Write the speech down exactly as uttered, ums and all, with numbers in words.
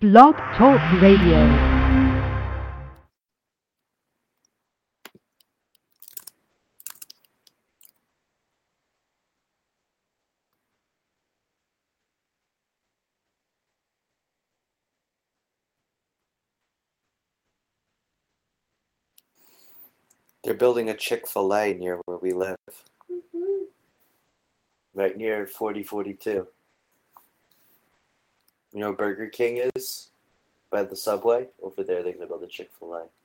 Blog Talk Radio. They're building a Chick-fil-A near where we live. Mm-hmm. Right near forty forty-two. You know where Burger King is? By the subway? Over there, they're going to build a Chick-fil-A.